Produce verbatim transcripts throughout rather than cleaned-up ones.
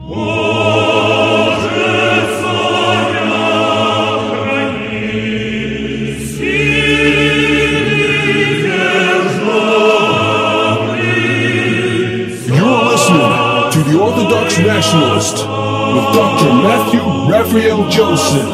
The Orthodox Nationalist with Doctor Matthew Raphael Johnson.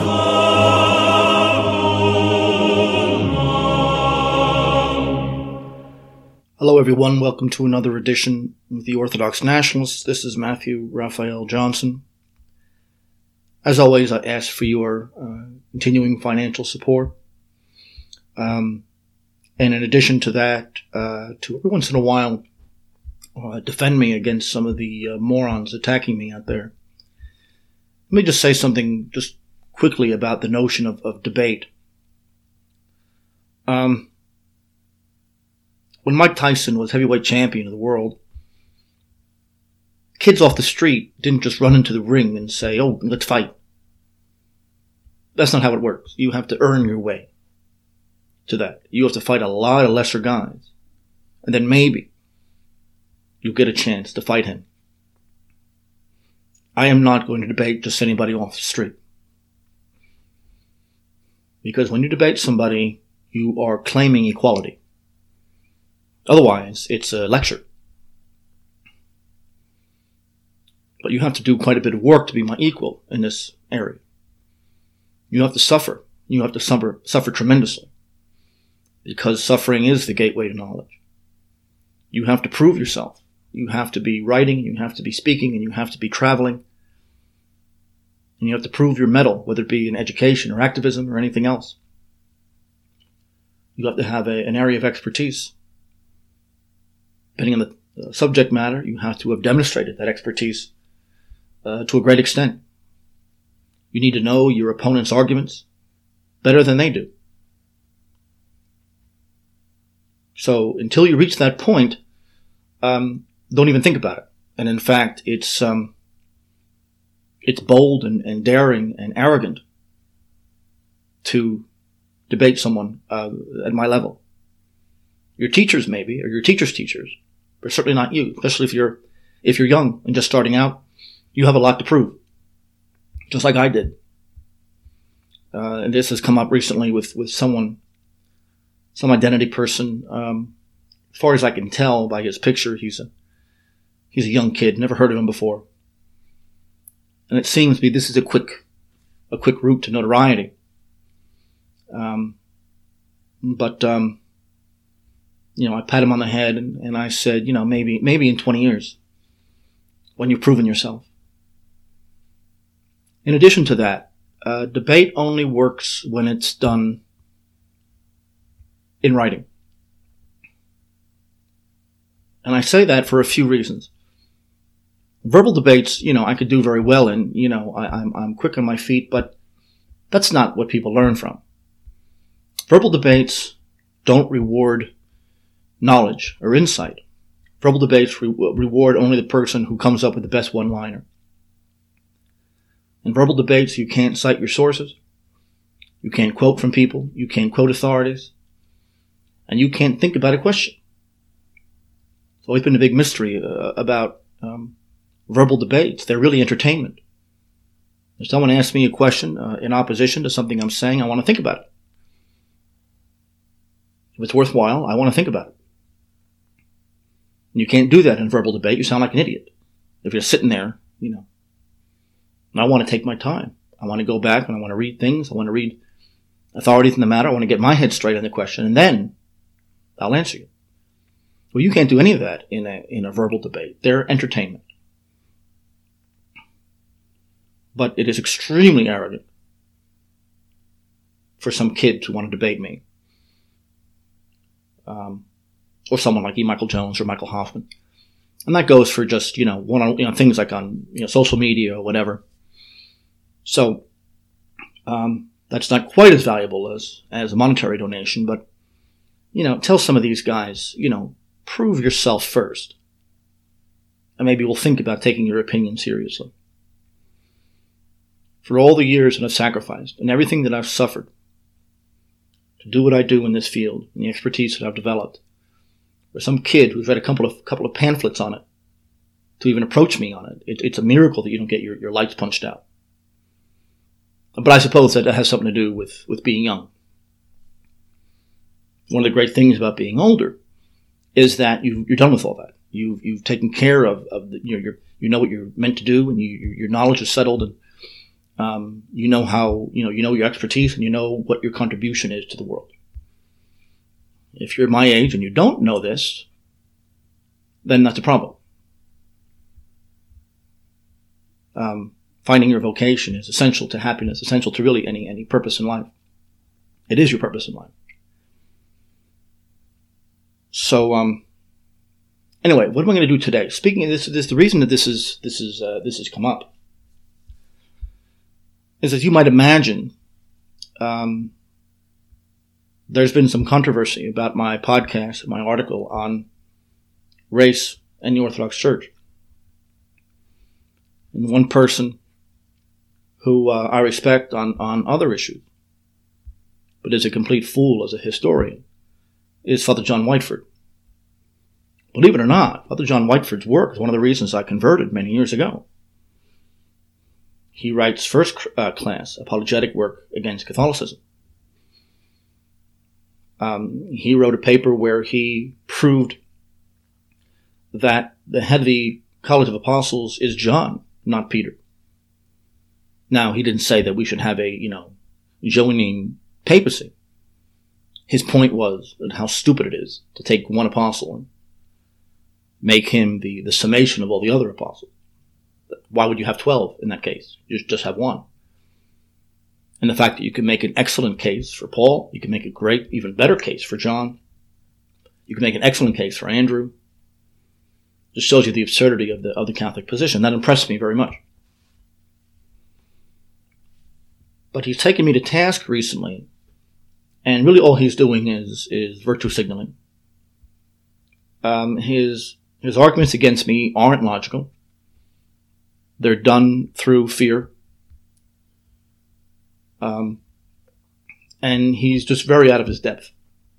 Hello everyone, welcome to another edition of The Orthodox Nationalist. This is Matthew Raphael Johnson. As always, I ask for your uh, continuing financial support. Um, and in addition to that, uh, to every once in a while, Uh, defend me against some of the uh, morons attacking me out there. Let me just say something just quickly about the notion of, of debate. Um, when Mike Tyson was heavyweight champion of the world, kids off the street didn't just run into the ring and say, oh, let's fight. That's not how it works. You have to earn your way to that. You have to fight a lot of lesser guys. And then maybe you'll get a chance to fight him. I am not going to debate just anybody off the street. Because when you debate somebody, you are claiming equality. Otherwise, it's a lecture. But you have to do quite a bit of work to be my equal in this area. You have to suffer. You have to suffer, suffer tremendously. Because suffering is the gateway to knowledge. You have to prove yourself. You have to be writing, you have to be speaking, and you have to be traveling. And you have to prove your mettle, whether it be in education or activism or anything else. You have to have a, an area of expertise. Depending on the uh, subject matter, you have to have demonstrated that expertise uh, to a great extent. You need to know your opponent's arguments better than they do. So until you reach that point, um, don't even think about it. And in fact, it's um, it's bold and, and daring and arrogant to debate someone uh, at my level. Your teachers maybe, or your teachers' teachers, but certainly not you. Especially if you're if you're young and just starting out, you have a lot to prove, just like I did. Uh, and this has come up recently with with someone, some identity person. Um, as far as I can tell by his picture, he's a He's a young kid, never heard of him before. And it seems to be this is a quick, a quick route to notoriety. Um, but, um, you know, I pat him on the head and, and I said, you know, maybe, maybe in twenty years, when you've proven yourself. In addition to that, uh, debate only works when it's done in writing. And I say that for a few reasons. Verbal debates, you know, I could do very well in, you know, I, I'm, I'm quick on my feet, but that's not what people learn from. Verbal debates don't reward knowledge or insight. Verbal debates re- reward only the person who comes up with the best one-liner. In verbal debates, you can't cite your sources. You can't quote from people. You can't quote authorities. And you can't think about a question. It's always been a big mystery uh, about um, verbal debates. They're really entertainment. If someone asks me a question uh, in opposition to something I'm saying, I want to think about it. If it's worthwhile, I want to think about it. And you can't do that in verbal debate. You sound like an idiot. If you're sitting there, you know. And I want to take my time. I want to go back and I want to read things. I want to read authorities in the matter. I want to get my head straight on the question, and then I'll answer you. Well, you can't do any of that in a in a verbal debate. They're entertainment. But it is extremely arrogant for some kid to want to debate me. Um, or someone like E. Michael Jones or Michael Hoffman. And that goes for just, you know, one on, you know, things like on, you know, social media or whatever. So, um, that's not quite as valuable as, as a monetary donation, but, you know, tell some of these guys, you know, prove yourself first. And maybe we'll think about taking your opinion seriously. For all the years that I've sacrificed and everything that I've suffered to do what I do in this field and the expertise that I've developed, or some kid who's read a couple of couple of pamphlets on it to even approach me on it. it. It's a miracle that you don't get your, your lights punched out. But I suppose that has something to do with, with being young. One of the great things about being older is that you, you're done with all that. You've, you've taken care of, of the, you know, you're, you know what you're meant to do, and you, your knowledge is settled, and um, you know how, you know, you know your expertise, and you know what your contribution is to the world. If you're my age and you don't know this, then that's a problem. Um, finding your vocation is essential to happiness, essential to really any, any purpose in life. It is your purpose in life. So, um, anyway, what am I going to do today? Speaking of this, this the reason that this is this is uh, this has come up is, as you might imagine, um, there's been some controversy about my podcast, my article on race and the Orthodox Church. And one person who uh, I respect on, on other issues, but is a complete fool as a historian, is Father John Whiteford. Believe it or not, Father John Whiteford's work is one of the reasons I converted many years ago. He writes first uh, class apologetic work against Catholicism. Um, he wrote a paper where he proved that the head of the College of Apostles is John, not Peter. Now, he didn't say that we should have a, you know, Johannine papacy. His point was how stupid it is to take one apostle and make him the, the summation of all the other apostles. Why would you have twelve in that case? You just have one. And the fact that you can make an excellent case for Paul, you can make a great, even better case for John, you can make an excellent case for Andrew, just shows you the absurdity of the of the Catholic position. That impressed me very much. But he's taken me to task recently, and really all he's doing is is virtue signaling. Um, his his arguments against me aren't logical. They're done through fear. Um, and he's just very out of his depth.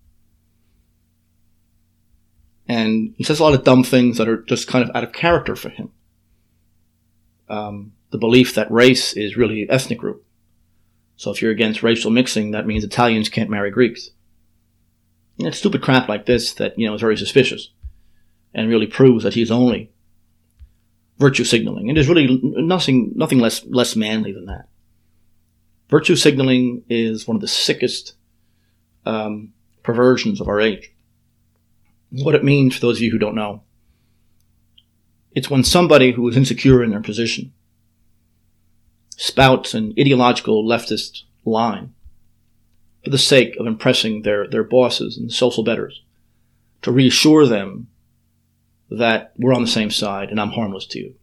And he says a lot of dumb things that are just kind of out of character for him. Um, the belief that race is really an ethnic group. So if you're against racial mixing, that means Italians can't marry Greeks. And it's stupid crap like this that, you know, is very suspicious and really proves that he's only virtue signaling. And there's really nothing, nothing less, less manly than that. Virtue signaling is one of the sickest um, perversions of our age. What it means, for those of you who don't know, it's when somebody who is insecure in their position spouts an ideological leftist line for the sake of impressing their, their bosses and social betters, to reassure them that we're on the same side and I'm harmless to you.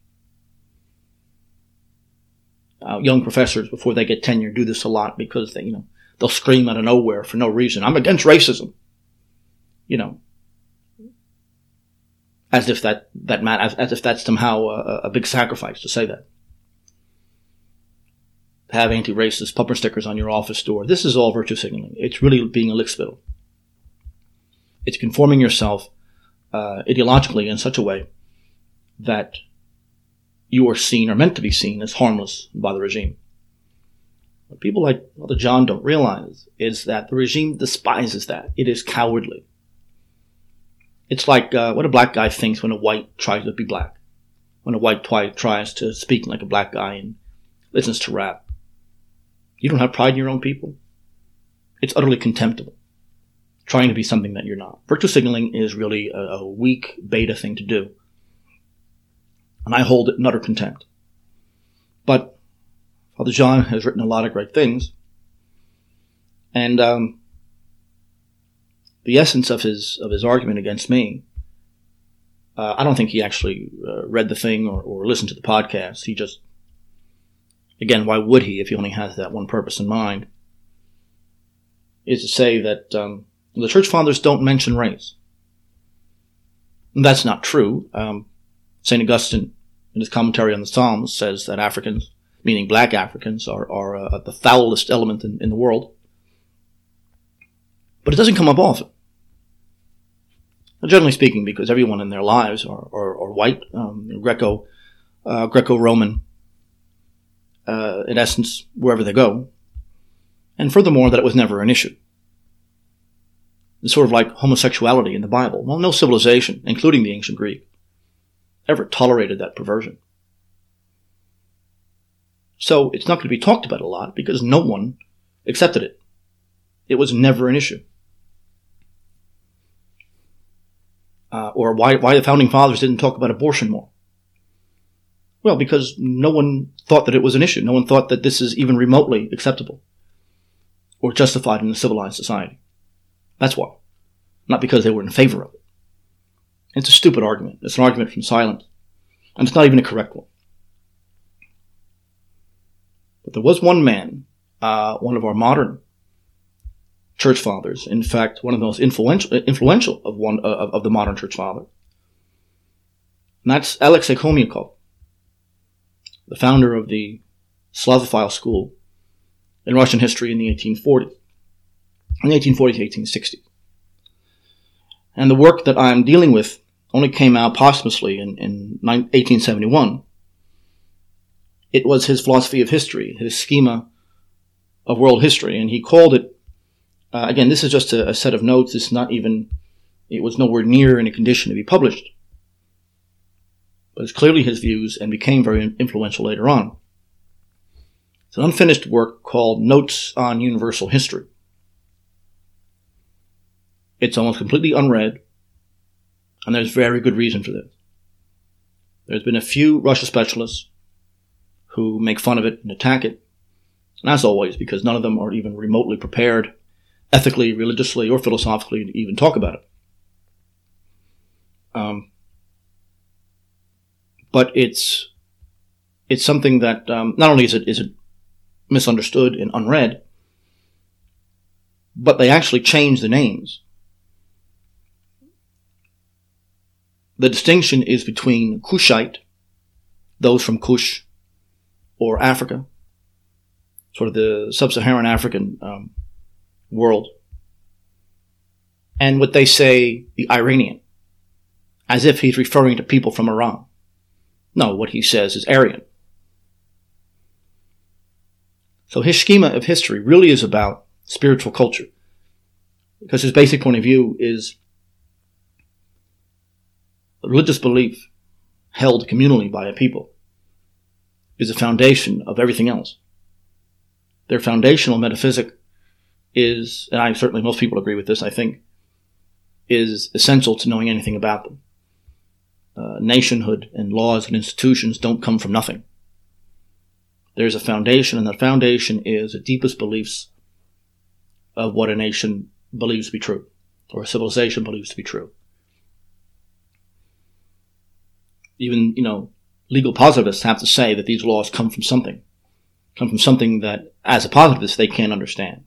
Uh, young professors, before they get tenure, do this a lot because they, you know, they'll scream out of nowhere for no reason, "I'm against racism," you know, as if that that man, as, as if that's somehow a, a big sacrifice to say that. Have anti-racist bumper stickers on your office door. This is all virtue signaling. It's really being a lickspittle. It's conforming yourself uh, ideologically in such a way that you are seen, or meant to be seen, as harmless by the regime. What people like Father John don't realize is that the regime despises that. It is cowardly. It's like uh, what a black guy thinks when a white tries to be black. When a white twi- tries to speak like a black guy and listens to rap. You don't have pride in your own people? It's utterly contemptible. Trying to be something that you're not. Virtue signaling is really a, a weak beta thing to do. And I hold it in utter contempt. But Father John has written a lot of great things. And um, the essence of his of his argument against me, uh, I don't think he actually uh, read the thing or, or listened to the podcast. He just, again, why would he if he only has that one purpose in mind, is to say that um, the Church Fathers don't mention race. And that's not true. Um, Saint Augustine, in his commentary on the Psalms, says that Africans, meaning black Africans, are, are uh, the foulest element in, in the world. But it doesn't come up often. Generally speaking, because everyone in their lives are, are, are white, um, Greco, uh, Greco-Roman, uh, in essence, wherever they go. And furthermore, that it was never an issue. It's sort of like homosexuality in the Bible. Well, no civilization, including the ancient Greek, ever tolerated that perversion. So it's not going to be talked about a lot because no one accepted it. It was never an issue. Uh, or why, why the Founding Fathers didn't talk about abortion more. Well, because no one thought that it was an issue. No one thought that this is even remotely acceptable or justified in a civilized society. That's why. Not because they were in favor of it. It's a stupid argument. It's an argument from silence. And it's not even a correct one. But there was one man, uh, one of our modern church fathers, in fact, one of the most influential, influential of one uh, of, of the modern church fathers. And that's Alexei Khomyakov, the founder of the Slavophile school in Russian history in the eighteen forties, in the eighteen forties to eighteen sixties. And the work that I'm dealing with only came out posthumously in, in eighteen seventy-one. It was his philosophy of history, his schema of world history, and he called it, uh, again, this is just a, a set of notes. It's not even, it was nowhere near in a condition to be published. But it's clearly his views and became very influential later on. It's an unfinished work called Notes on Universal History. It's almost completely unread, and there's very good reason for this. There's been a few Russia specialists who make fun of it and attack it, and as always, because none of them are even remotely prepared, ethically, religiously, or philosophically, to even talk about it. Um, but it's it's something that um, not only is it is it misunderstood and unread, but they actually change the names. The distinction is between Kushite, those from Kush, or Africa, sort of the sub-Saharan African um, world, and what they say, the Iranian, as if he's referring to people from Iran. No, what he says is Aryan. So his schema of history really is about spiritual culture, because his basic point of view is religious belief held communally by a people is the foundation of everything else. Their foundational metaphysic is, and I certainly most people agree with this, I think, is essential to knowing anything about them. Uh, nationhood and laws and institutions don't come from nothing. There's a foundation, and that foundation is the deepest beliefs of what a nation believes to be true, or a civilization believes to be true. Even, you know, legal positivists have to say that these laws come from something, come from something that, as a positivist, they can't understand.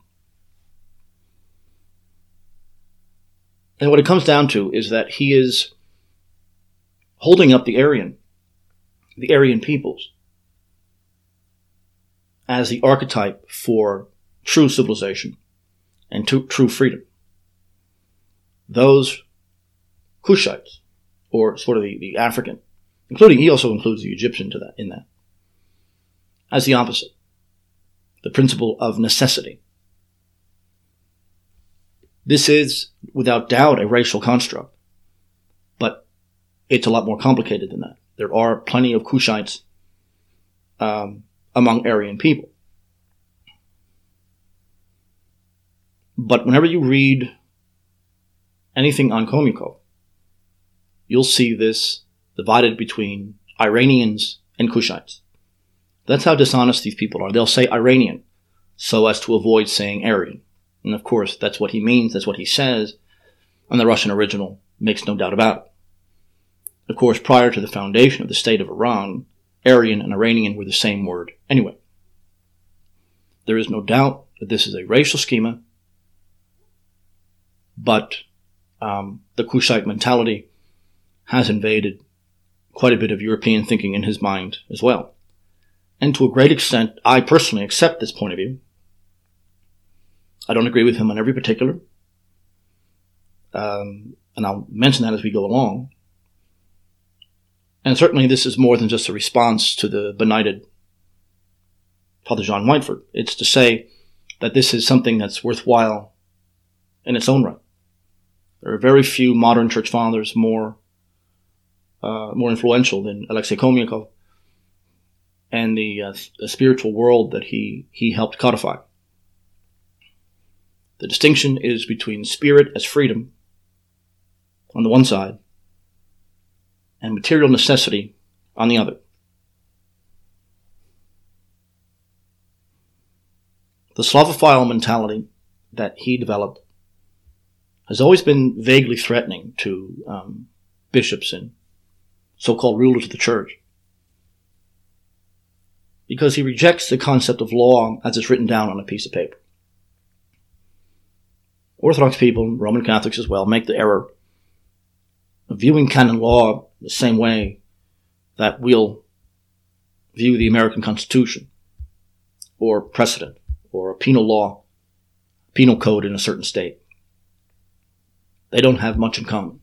And what it comes down to is that he is holding up the Aryan, the Aryan peoples, as the archetype for true civilization and to, true freedom. Those Kushites, or sort of the, the African, including, he also includes the Egyptian to that, in that, as the opposite, the principle of necessity. This is, without doubt, a racial construct, but it's a lot more complicated than that. There are plenty of Kushites um, among Aryan people. But whenever you read anything on Khomyakov, you'll see this divided between Iranians and Kushites. That's how dishonest these people are. They'll say Iranian so as to avoid saying Aryan. And of course, that's what he means, that's what he says, and the Russian original makes no doubt about it. Of course, prior to the foundation of the state of Iran, Aryan and Iranian were the same word anyway. There is no doubt that this is a racial schema, but um, the Kushite mentality has invaded quite a bit of European thinking in his mind as well. And to a great extent, I personally accept this point of view. I don't agree with him on every particular. Um, And I'll mention that as we go along. And certainly this is more than just a response to the benighted Father John Whiteford. It's to say that this is something that's worthwhile in its own right. There are very few modern church fathers more uh, more influential than Alexei Khomyakov and the, uh, the spiritual world that he, he helped codify. The distinction is between spirit as freedom on the one side and material necessity on the other. The Slavophile mentality that he developed has always been vaguely threatening to um, bishops and so-called rulers of the church, because he rejects the concept of law as it's written down on a piece of paper. Orthodox people, Roman Catholics as well, make the error of viewing canon law the same way that we'll view the American Constitution or precedent or a penal law, penal code in a certain state. They don't have much in common.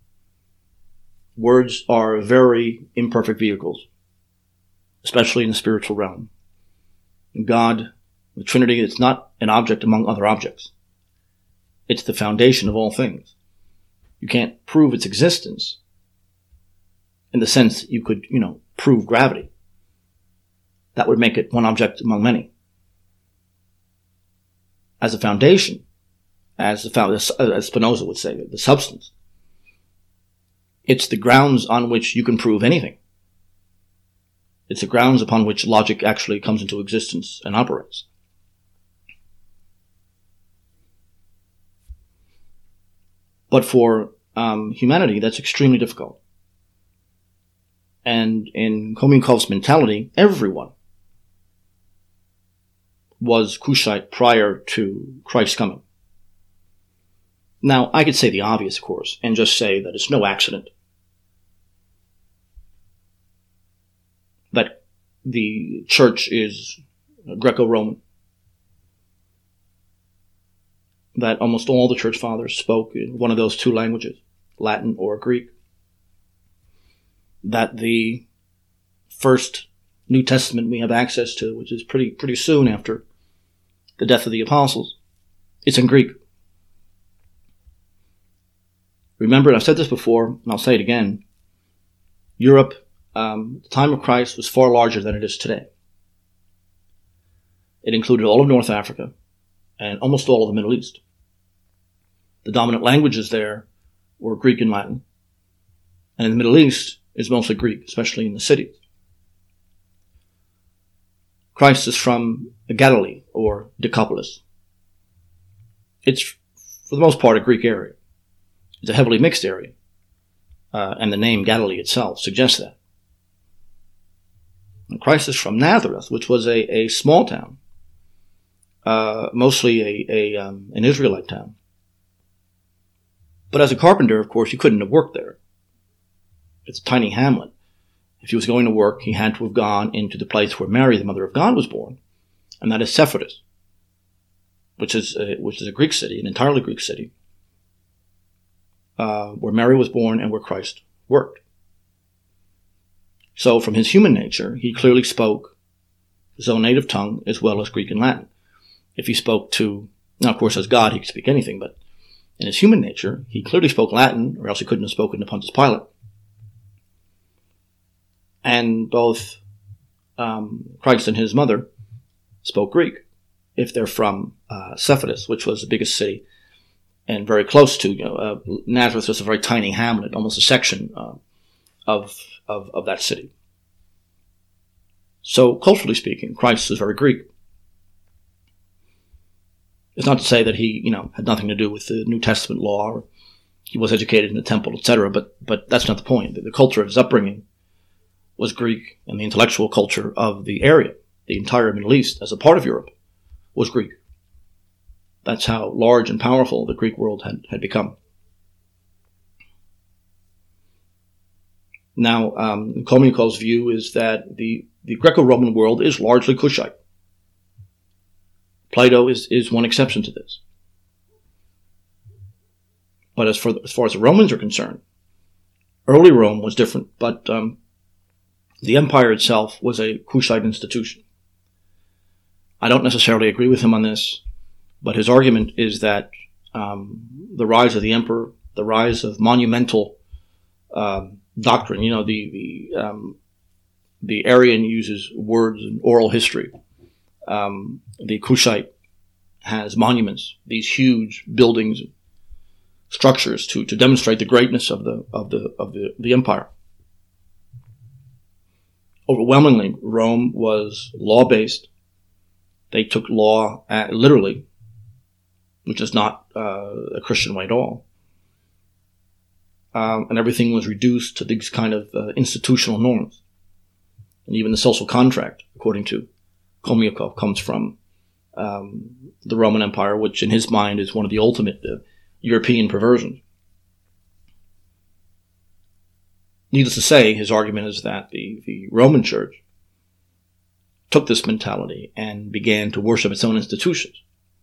Words are very imperfect vehicles, especially in the spiritual realm. God, the Trinity, is not an object among other objects. It's the foundation of all things. You can't prove its existence in the sense you could, you know, prove gravity. That would make it one object among many. As a foundation, as the as Spinoza would say, the substance, it's the grounds on which you can prove anything. It's the grounds upon which logic actually comes into existence and operates. But for um, humanity, that's extremely difficult. And in Khomyakov's mentality, everyone was Kushite prior to Christ's coming. Now, I could say the obvious, of course, and just say that it's no accident that the church is Greco-Roman, that almost all the church fathers spoke in one of those two languages, Latin or Greek, that the first New Testament we have access to, which is pretty pretty soon after the death of the apostles, it's in Greek. Remember, I've said this before, and I'll say it again, Europe, um, at the time of Christ, was far larger than it is today. It included all of North Africa and almost all of the Middle East. The dominant languages there were Greek and Latin. And in the Middle East, it's mostly Greek, especially in the cities. Christ is from Galilee, or Decapolis. It's, for the most part, a Greek area. It's a heavily mixed area. Uh, and the name Galilee itself suggests that. And Christ is from Nazareth, which was a, a small town, uh, mostly a, a um, an Israelite town. But as a carpenter, of course, he couldn't have worked there. It's a tiny hamlet. If he was going to work, he had to have gone into the place where Mary, the Mother of God, was born, and that is Sepphoris, which is a, which is a Greek city, an entirely Greek city, uh, where Mary was born and where Christ worked. So from his human nature, he clearly spoke his own native tongue as well as Greek and Latin. If he spoke to, now of course as God, he could speak anything, but in his human nature, he clearly spoke Latin, or else he couldn't have spoken to Pontius Pilate. And both um, Christ and his mother spoke Greek, if they're from uh, Sepphoris, which was the biggest city, and very close to, you know, uh, Nazareth was a very tiny hamlet, almost a section uh, of, of of that city. So, culturally speaking, Christ is very Greek. It's not to say that he, you know, had nothing to do with the New Testament law, or he was educated in the temple, et cetera. But but that's not the point. The culture of his upbringing was Greek, and the intellectual culture of the area, the entire Middle East, as a part of Europe, was Greek. That's how large and powerful the Greek world had, had become. Now, um, Khomyakov's view is that the, the Greco-Roman world is largely Kushite. Plato is, is one exception to this. But as, for, as far as the Romans are concerned, early Rome was different, but um, the empire itself was a Kushite institution. I don't necessarily agree with him on this, but his argument is that um, the rise of the emperor, the rise of monumental um, doctrine, you know, the the, um, the Aryan uses words in oral history. Um, the Kushite has monuments, these huge buildings, structures to, to demonstrate the greatness of the of the of the, the empire. Overwhelmingly, Rome was law-based. They took law at, literally, which is not uh, a Christian way at all. Um, and everything was reduced to these kind of uh, institutional norms. And even the social contract, according to Khomyakov, comes from um, the Roman Empire, which in his mind is one of the ultimate uh, European perversions. Needless to say, his argument is that the, the Roman Church took this mentality and began to worship its own institutions.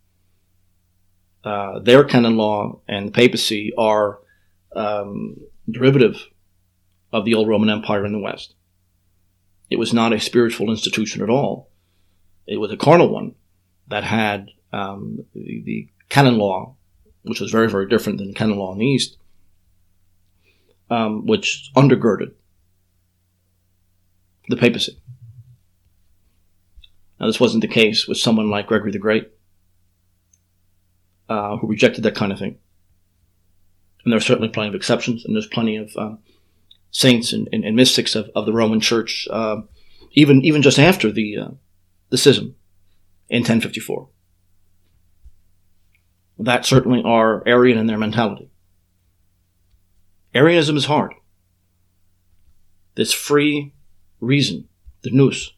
Uh, their canon law and the papacy are um, derivative of the old Roman Empire in the West. It was not a spiritual institution at all. It was a carnal one that had um, the, the canon law, which was very, very different than canon law in the East, um, which undergirded the papacy. Now, this wasn't the case with someone like Gregory the Great, uh, who rejected that kind of thing. And there are certainly plenty of exceptions, and there's plenty of um, saints and, and, and mystics of, of the Roman Church, uh, even even just after the uh, the schism in ten fifty-four. That certainly are Arian in their mentality. Arianism is hard. This free reason, the nous,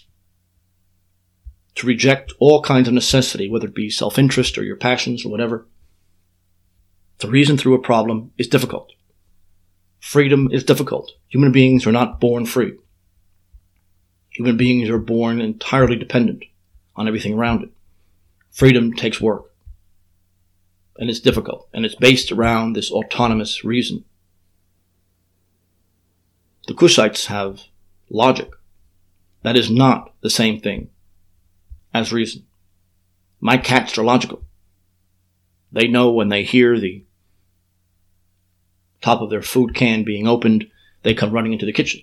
to reject all kinds of necessity, whether it be self-interest or your passions or whatever. To reason through a problem is difficult. Freedom is difficult. Human beings are not born free. Human beings are born entirely dependent on everything around it. Freedom takes work. And it's difficult. And it's based around this autonomous reason. The Kushites have logic. That is not the same thing as reason. My cats are logical. They know when they hear the top of their food can being opened, they come running into the kitchen.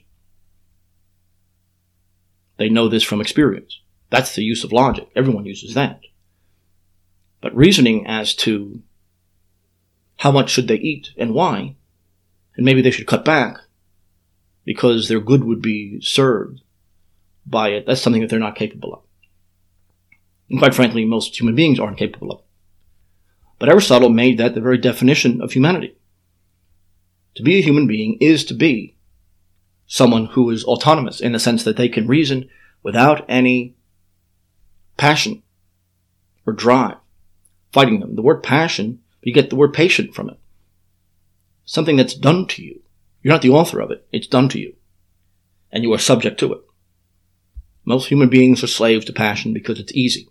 They know this from experience. That's the use of logic. Everyone uses that. But reasoning as to how much should they eat and why, and maybe they should cut back because their good would be served by it, that's something that they're not capable of. And quite frankly, most human beings aren't capable of it. But Aristotle made that the very definition of humanity. To be a human being is to be someone who is autonomous in the sense that they can reason without any passion or drive fighting them. The word passion, you get the word patient from it. Something that's done to you. You're not the author of it. It's done to you. And you are subject to it. Most human beings are slaves to passion because it's easy.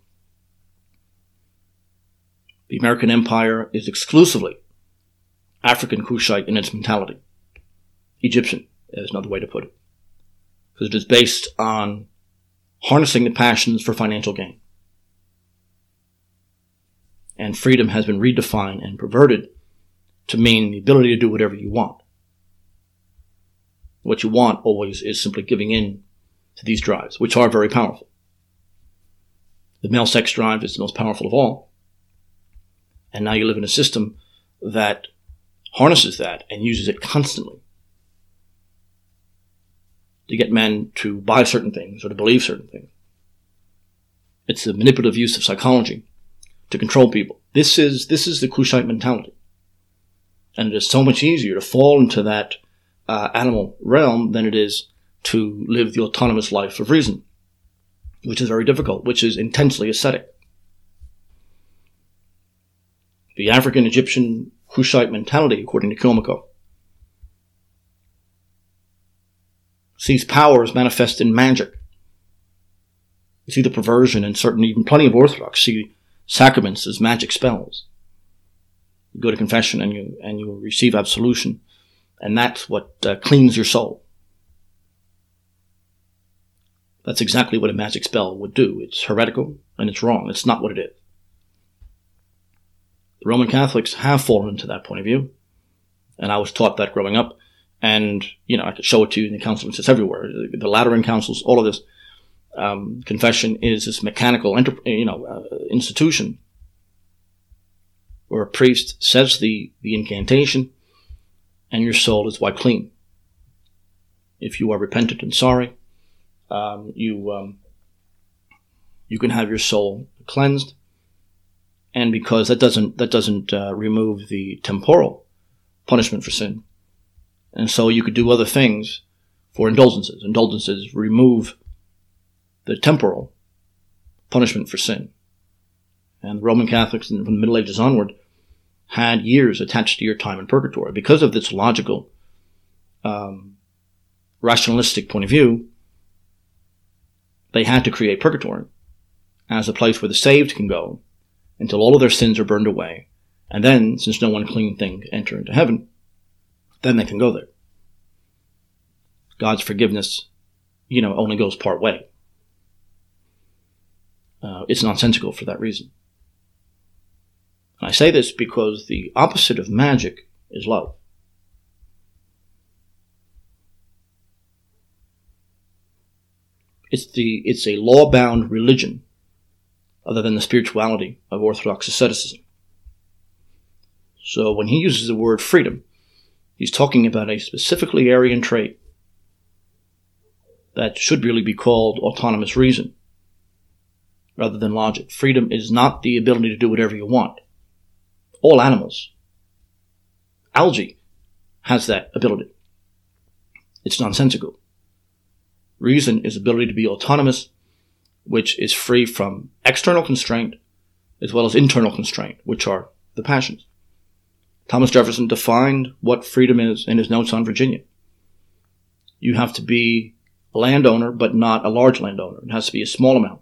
The American Empire is exclusively African Kushite in its mentality. Egyptian is another way to put it. Because it is based on harnessing the passions for financial gain. And freedom has been redefined and perverted to mean the ability to do whatever you want. What you want always is simply giving in to these drives, which are very powerful. The male sex drive is the most powerful of all. And now you live in a system that harnesses that and uses it constantly to get men to buy certain things or to believe certain things. It's the manipulative use of psychology to control people. This is this is the Kushite mentality. And it is so much easier to fall into that uh, animal realm than it is to live the autonomous life of reason, which is very difficult, which is intensely ascetic. The African Egyptian Kushite mentality, according to Khomyakov, sees powers manifest in magic. You see the perversion in certain, even plenty of Orthodox see sacraments as magic spells. You go to confession and you and you receive absolution, and that's what uh, cleans your soul. That's exactly what a magic spell would do. It's heretical and it's wrong. It's not what it is. The Roman Catholics have fallen into that point of view, and I was taught that growing up. And, you know, I could show it to you in the councils. It's everywhere. The Lateran councils, all of this. Um, confession is this mechanical, enter- you know, uh, institution where a priest says the, the incantation and your soul is wiped clean. If you are repentant and sorry, um, you um, you can have your soul cleansed. And because that doesn't that doesn't uh, remove the temporal punishment for sin. And so you could do other things for indulgences. Indulgences remove the temporal punishment for sin. And the Roman Catholics from the Middle Ages onward had years attached to your time in purgatory. Because of this logical, um, rationalistic point of view, they had to create purgatory as a place where the saved can go until all of their sins are burned away. And then, since no one clean thing can enter into heaven, then they can go there. God's forgiveness, you know, only goes part way. Uh, it's nonsensical for that reason. And I say this because the opposite of magic is love. It's the it's a law-bound religion other than the spirituality of Orthodox asceticism. So when he uses the word freedom, he's talking about a specifically Aryan trait that should really be called autonomous reason rather than logic. Freedom is not the ability to do whatever you want. All animals, algae, has that ability. It's nonsensical. Reason is ability to be autonomous, which is free from external constraint as well as internal constraint, which are the passions. Thomas Jefferson defined what freedom is in his Notes on Virginia. You have to be a landowner, but not a large landowner. It has to be a small amount.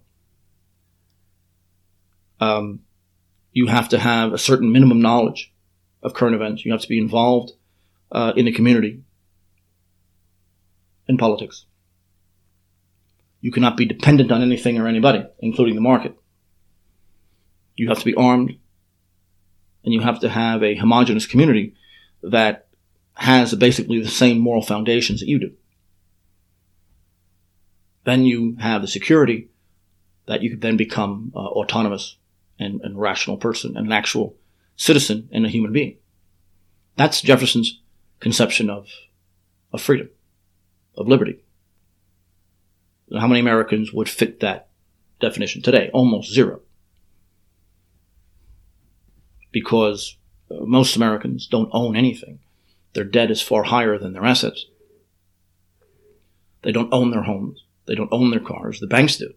Um, you have to have a certain minimum knowledge of current events. You have to be involved uh, in the community, in politics. You cannot be dependent on anything or anybody, including the market. You have to be armed, and you have to have a homogeneous community that has basically the same moral foundations that you do. Then you have the security that you can then become uh, autonomous and, and rational person, and an actual citizen and a human being. That's Jefferson's conception of, of freedom, of liberty. How many Americans would fit that definition today? Almost zero. Because most Americans don't own anything. Their debt is far higher than their assets. They don't own their homes. They don't own their cars. The banks do.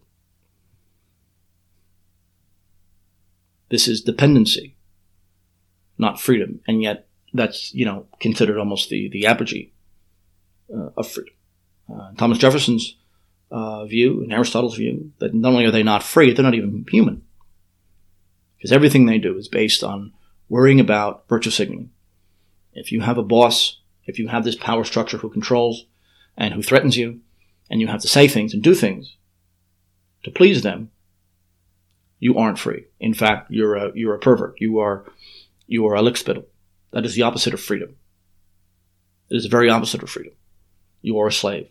This is dependency, not freedom. And yet that's, you know, considered almost the, the apogee uh, of freedom. Uh, Thomas Jefferson's uh, view and Aristotle's view that not only are they not free, they're not even human. Because everything they do is based on worrying about virtue signaling. If you have a boss, if you have this power structure who controls and who threatens you, and you have to say things and do things to please them, you aren't free. In fact, you're a you're a pervert. You are you are a lickspittle. That is the opposite of freedom. It is the very opposite of freedom. You are a slave.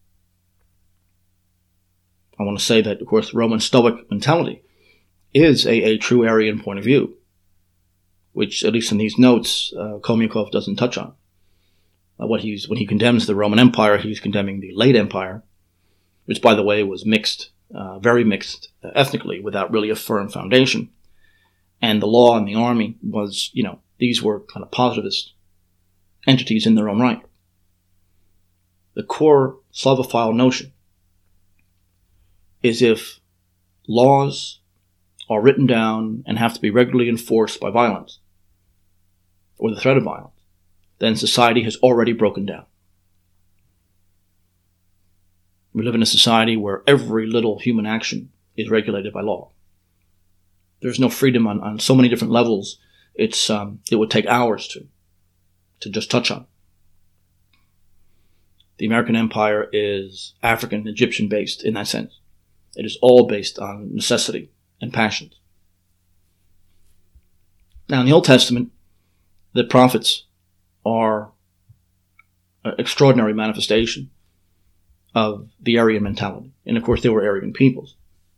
I want to say that, of course, Roman Stoic mentality is a, a true Aryan point of view, which, at least in these notes, uh, Khomyakov doesn't touch on. Uh, what he's when he condemns the Roman Empire, he's condemning the late Empire, which, by the way, was mixed, uh, very mixed uh, ethnically, without really a firm foundation. And the law and the army was, you know, these were kind of positivist entities in their own right. The core Slavophile notion is if laws are written down and have to be regularly enforced by violence, or the threat of violence, then society has already broken down. We live in a society where every little human action is regulated by law. There's no freedom on, on so many different levels it's um, it would take hours to to just touch on. The American empire is African, Egyptian based in that sense. It is all based on necessity and passions. Now, in the Old Testament, the prophets are an extraordinary manifestation of the Aryan mentality. And of course, they were Aryan peoples.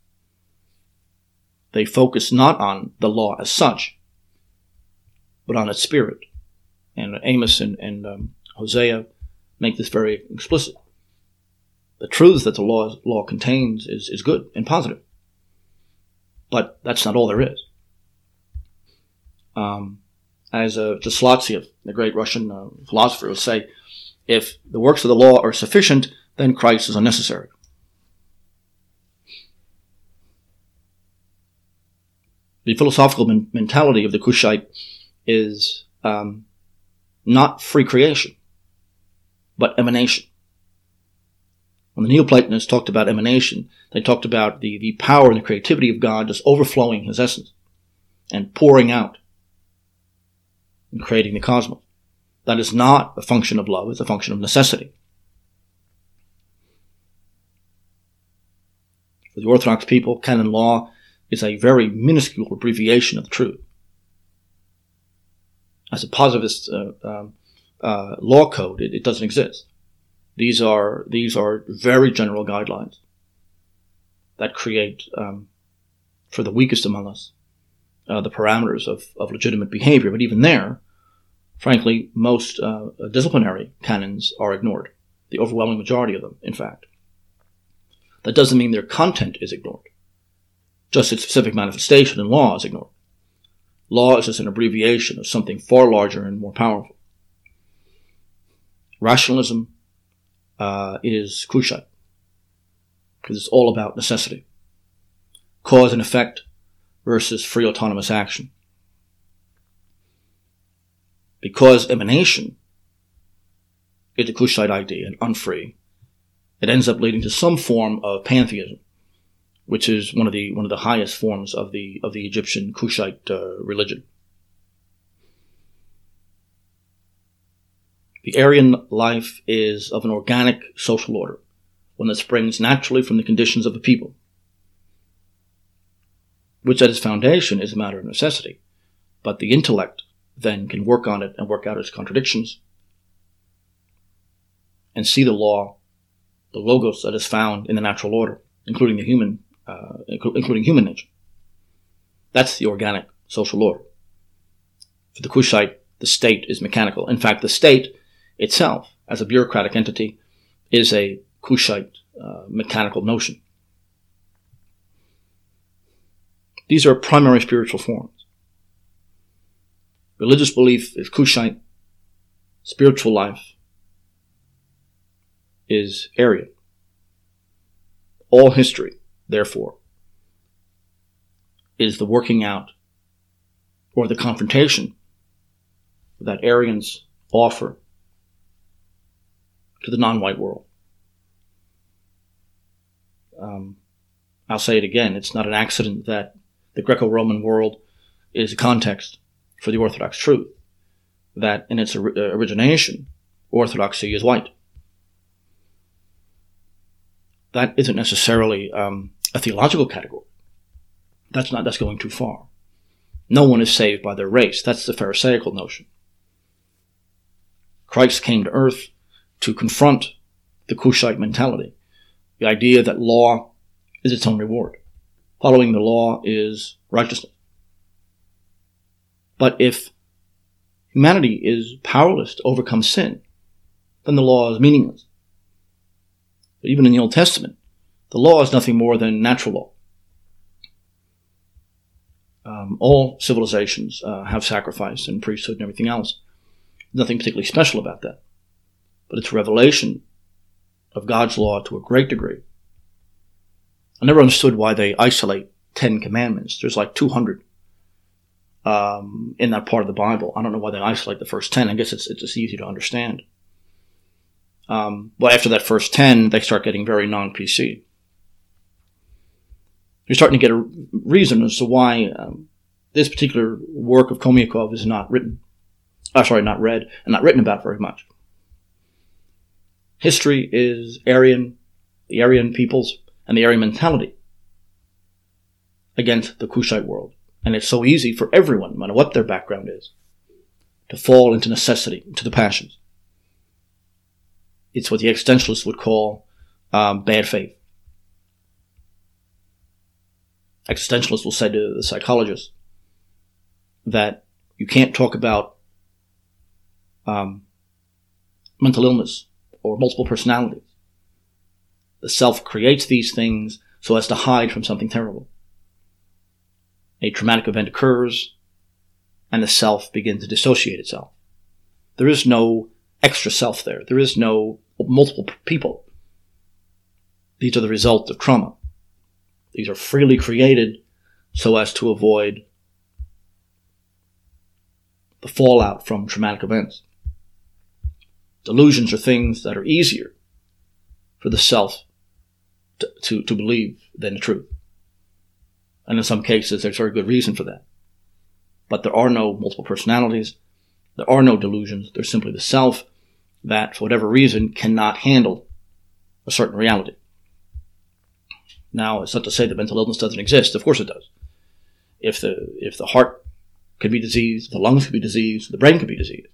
They focus not on the law as such, but on its spirit. And Amos and, and um, Hosea make this very explicit. The truths that the law, law contains is, is good and positive. But that's not all there is. Um, as uh, Zaslatsiev, the great Russian uh, philosopher, would say, if the works of the law are sufficient, then Christ is unnecessary. The philosophical men- mentality of the Cushite is um, not free creation, but emanation. When the Neoplatonists talked about emanation, they talked about the, the power and the creativity of God just overflowing his essence and pouring out and creating the cosmos. That is not a function of love, it's a function of necessity. For the Orthodox people, canon law is a very minuscule abbreviation of the truth. As a positivist uh, um, uh, law code, it, it doesn't exist. These are these are very general guidelines that create, um, for the weakest among us, uh, the parameters of, of legitimate behavior. But even there, frankly, most uh, disciplinary canons are ignored. The overwhelming majority of them, in fact. That doesn't mean their content is ignored. Just its specific manifestation in law is ignored. Law is just an abbreviation of something far larger and more powerful. Rationalism uh, is Cushite, because it's all about necessity. Cause and effect versus free autonomous action. Because emanation is a Cushite idea and unfree, it ends up leading to some form of pantheism, which is one of the one of the highest forms of the of the Egyptian Cushite uh, religion. The Aryan life is of an organic social order, one that springs naturally from the conditions of a people, which at its foundation is a matter of necessity, but the intellect then can work on it and work out its contradictions and see the law, the logos that is found in the natural order, including the human, uh, including human nature. That's the organic social order. For the Cushite, the state is mechanical. In fact, the state itself, as a bureaucratic entity, is a Cushite uh, mechanical notion. These are primary spiritual forms. Religious belief is Cushite. Spiritual life is Aryan. All history, therefore, is the working out or the confrontation that Aryans offer to the non-white world. Um, I'll say it again, it's not an accident that the Greco-Roman world is a context for the Orthodox truth, that in its or- origination, Orthodoxy is white. That isn't necessarily um, a theological category. That's not, that's going too far. No one is saved by their race. That's the Pharisaical notion. Christ came to earth to confront the Cushite mentality, the idea that law is its own reward. Following the law is righteousness. But if humanity is powerless to overcome sin, then the law is meaningless. But even in the Old Testament, the law is nothing more than natural law. Um, all civilizations uh, have sacrifice and priesthood and everything else. Nothing particularly special about that. But it's a revelation of God's law to a great degree. I never understood why they isolate Ten Commandments. There's like two hundred um, in that part of the Bible. I don't know why they isolate the first ten. I guess it's, it's just easy to understand. Um, but after that first ten, they start getting very non-P C. You're starting to get a reason as to why um, this particular work of Khomyakov is not written, uh, sorry, not read, and not written about very much. History is Aryan, the Aryan peoples, and the Aryan mentality against the Kushite world. And it's so easy for everyone, no matter what their background is, to fall into necessity, into the passions. It's what the existentialists would call um, bad faith. Existentialists will say to the psychologists that you can't talk about um, mental illness or multiple personalities. The self creates these things so as to hide from something terrible. A traumatic event occurs, and the self begins to dissociate itself. There is no extra self there. There is no multiple people. These are the result of trauma. These are freely created so as to avoid the fallout from traumatic events. Delusions are things that are easier for the self to, to, to believe than the truth. And in some cases, there's very good reason for that. But there are no multiple personalities. There are no delusions. There's simply the self that, for whatever reason, cannot handle a certain reality. Now, it's not to say that mental illness doesn't exist. Of course it does. If the if the heart could be diseased, the lungs could be diseased, the brain could be diseased.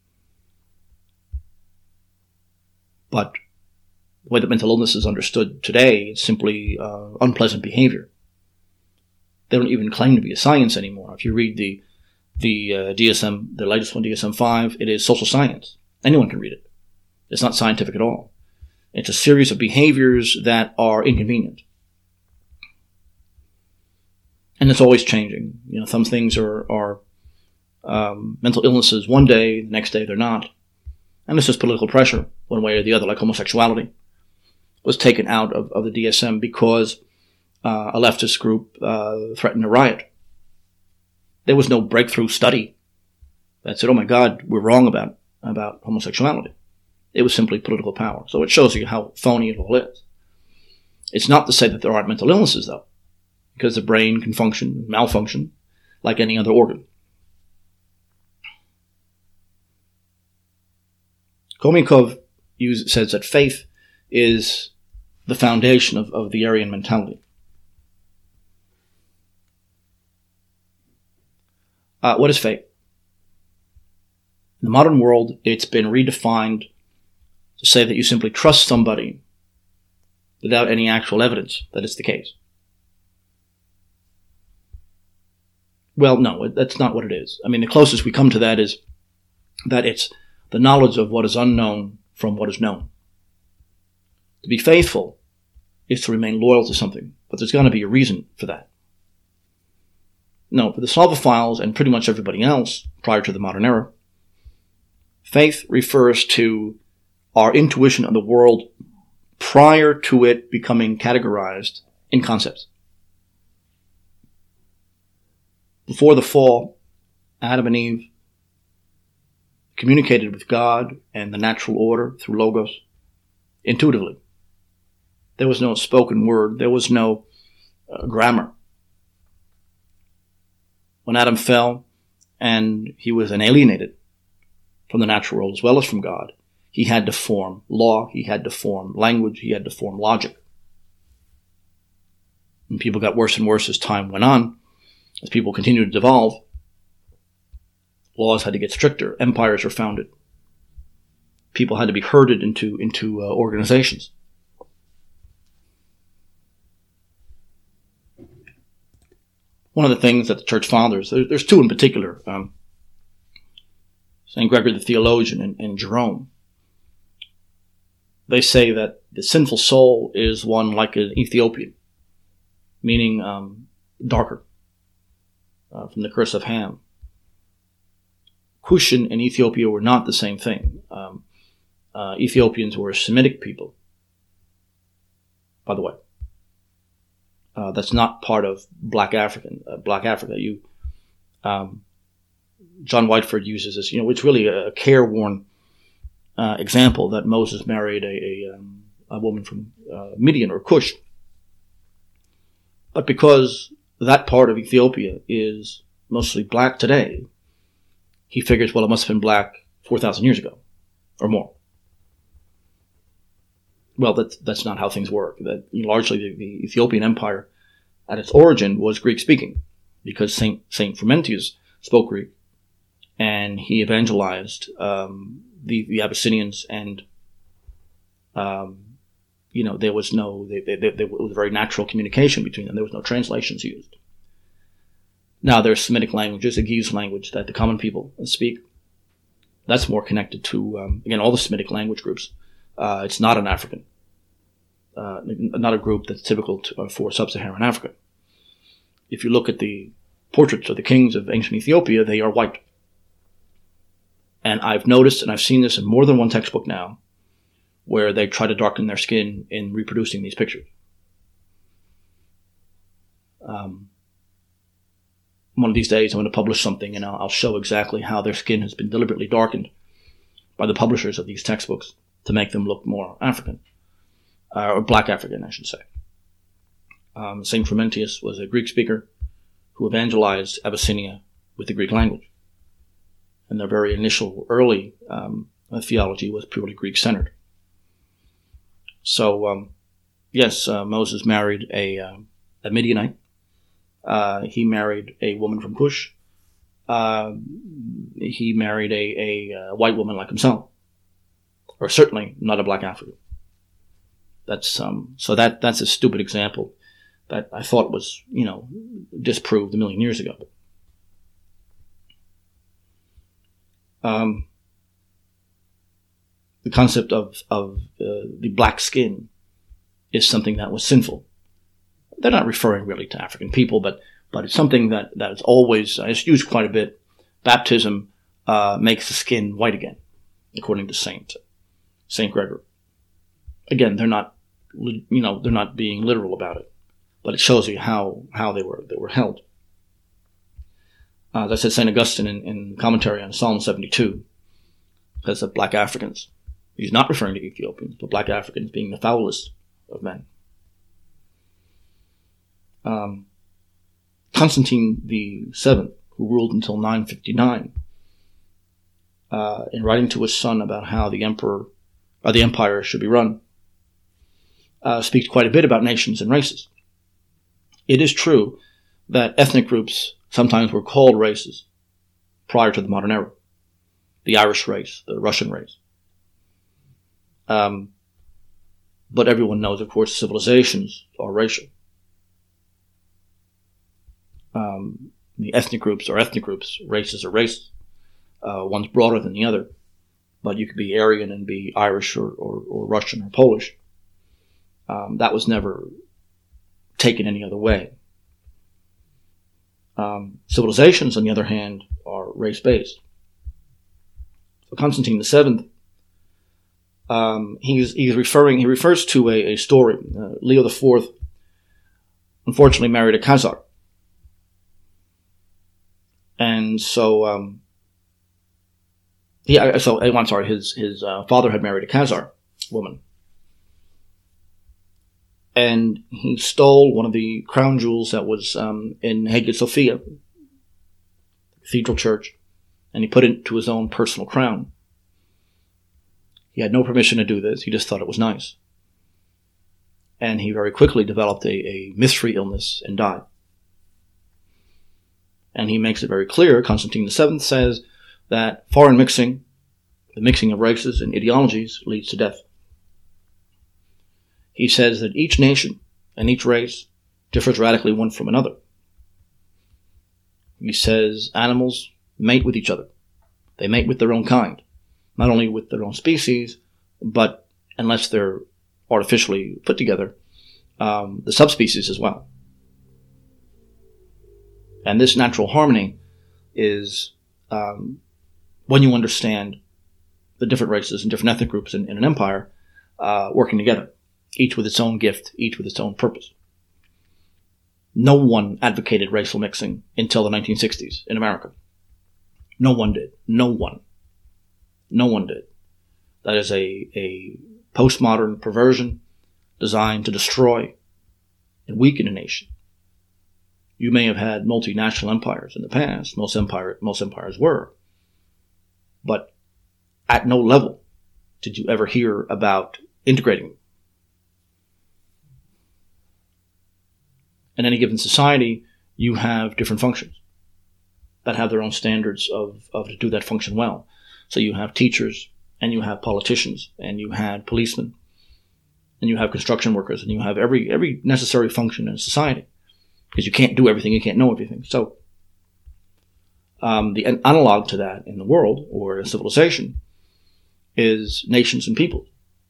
But the way that mental illness is understood today, it's simply uh, unpleasant behavior. They don't even claim to be a science anymore. If you read the the uh, D S M, the latest one, D S M five, it is social science. Anyone can read it. It's not scientific at all. It's a series of behaviors that are inconvenient. And it's always changing. You know, some things are, are um, mental illnesses one day, the next day they're not. And it's just political pressure, one way or the other, like homosexuality was taken out of, of the D S M because uh, a leftist group uh, threatened a riot. There was no breakthrough study that said, oh my God, we're wrong about, about homosexuality. It was simply political power. So it shows you how phony it all is. It's not to say that there aren't mental illnesses, though, because the brain can function, malfunction, like any other organ. Khomyakov says that faith is the foundation of, of the Aryan mentality. Uh, what is faith? In the modern world, it's been redefined to say that you simply trust somebody without any actual evidence that it's the case. Well, no, that's not what it is. I mean, the closest we come to that is that it's the knowledge of what is unknown from what is known. To be faithful is to remain loyal to something, but there's got to be a reason for that. No, for the Slavophiles and pretty much everybody else prior to the modern era, faith refers to our intuition of the world prior to it becoming categorized in concepts. Before the fall, Adam and Eve communicated with God and the natural order through Logos intuitively. There was no spoken word. There was no uh, grammar. When Adam fell and he was alienated from the natural world as well as from God, he had to form law, he had to form language, he had to form logic. And people got worse and worse as time went on. As people continued to devolve, laws had to get stricter. Empires were founded. People had to be herded into, into uh, organizations. One of the things that the Church Fathers, there, there's two in particular, um, Saint Gregory the Theologian and, and Jerome, they say that the sinful soul is one like an Ethiopian, meaning um, darker. Uh, from the curse of Ham. Cushan and Ethiopia were not the same thing. Um, uh, Ethiopians were a Semitic people, by the way. Uh, that's not part of Black African, uh, Black Africa. You, um, John Whiteford uses this. You know, it's really a careworn uh, example that Moses married a a, um, a woman from uh, Midian or Cush, but because that part of Ethiopia is mostly black today, he figures, well, it must have been black four thousand years ago or more. Well, that's, that's not how things work. That largely the, the Ethiopian Empire at its origin was Greek-speaking, because Saint Saint Frumentius spoke Greek, and he evangelized um, the, the Abyssinians, and um, you know there was no they, they, they, there was a very natural communication between them. There was no translations used. Now there's Semitic languages, the Ge'ez language that the common people speak. That's more connected to um, again all the Semitic language groups. Uh, it's not an African, uh, not a group that's typical to, uh, for sub-Saharan Africa. If you look at the portraits of the kings of ancient Ethiopia, they are white. And I've noticed, and I've seen this in more than one textbook now, where they try to darken their skin in reproducing these pictures. Um, one of these days, I'm going to publish something, and I'll, I'll show exactly how their skin has been deliberately darkened by the publishers of these textbooks to make them look more African, uh, or black African, I should say. Um, Saint Frumentius was a Greek speaker who evangelized Abyssinia with the Greek language. And their very initial, early um, theology was purely Greek-centered. So, um, yes, uh, Moses married a, uh, a Midianite. Uh, he married a woman from Cush. Uh, he married a, a, a white woman like himself. Or certainly not a black African. That's um, so that that's a stupid example that I thought was, you know, disproved a million years ago. Um, the concept of of uh, the black skin is something that was sinful. They're not referring really to African people, but but it's something that that is always uh, it's used quite a bit. Baptism uh, makes the skin white again, according to Saint Saint Gregory. Again, they're not, you know, they're not being literal about it, but it shows you how how they were they were held. Uh, as I said, Saint Augustine in, in commentary on Psalm seventy-two says that black Africans. He's not referring to Ethiopians, but black Africans being the foulest of men. Um, Constantine the Seventh, who ruled until nine fifty-nine, uh, in writing to his son about how the emperor or the empire should be run, uh, speaks quite a bit about nations and races. It is true that ethnic groups sometimes were called races prior to the modern era. The Irish race, the Russian race. Um, but everyone knows, of course, civilizations are racial. Um, the ethnic groups are ethnic groups. Races are races. Uh, one's broader than the other. But you could be Aryan and be Irish or, or, or Russian or Polish. Um, that was never taken any other way. Um, civilizations, on the other hand, are race-based. So Constantine the Seventh, um, he's he's referring he refers to a, a story. Uh, Leo the Fourth, unfortunately, married a Khazar, and so um, yeah. So I'm sorry, his his uh, father had married a Khazar woman. And he stole one of the crown jewels that was um, in Hagia Sophia, cathedral church, and he put it to his own personal crown. He had no permission to do this. He just thought it was nice. And he very quickly developed a, a mystery illness and died. And he makes it very clear, Constantine the Seventh says, that foreign mixing, the mixing of races and ideologies, leads to death. He says that each nation and each race differs radically one from another. He says animals mate with each other. They mate with their own kind. Not only with their own species, but unless they're artificially put together, um, the subspecies as well. And this natural harmony is um, when you understand the different races and different ethnic groups in, in an empire uh, working together. Each with its own gift, each with its own purpose. No one advocated racial mixing until the nineteen sixties in America. No one did. No one. No one did. That is a, a postmodern perversion designed to destroy and weaken a nation. You may have had multinational empires in the past. Most empire, most empires were. But at no level did you ever hear about integrating them. In any given society, you have different functions that have their own standards of, of to do that function well. So you have teachers, and you have politicians, and you had policemen, and you have construction workers, and you have every every necessary function in society. Because you can't do everything, you can't know everything. So um, the analog to that in the world, or in civilization, is nations and peoples.